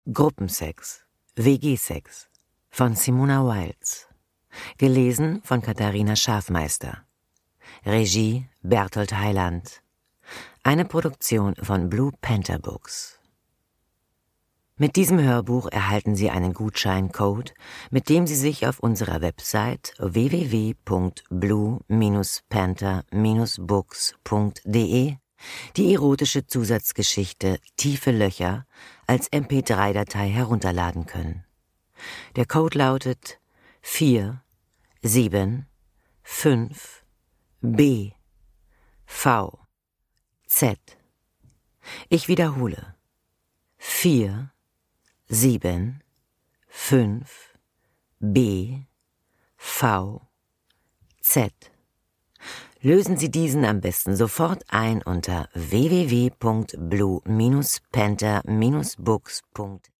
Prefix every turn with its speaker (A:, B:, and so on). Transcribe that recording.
A: Gruppensex, WG-Sex von Simona Wiles. Gelesen von Katharina Schafmeister. Regie Berthold Heiland. Eine Produktion von Blue Panther Books. Mit diesem Hörbuch erhalten Sie einen Gutscheincode, mit dem Sie sich auf unserer Website www.blue-panther-books.de die erotische Zusatzgeschichte Tiefe Löcher als MP3-Datei herunterladen können. Der Code lautet 475BV. Ich wiederhole. 475BV. Lösen Sie diesen am besten sofort ein unter www.blue-panther-books.de.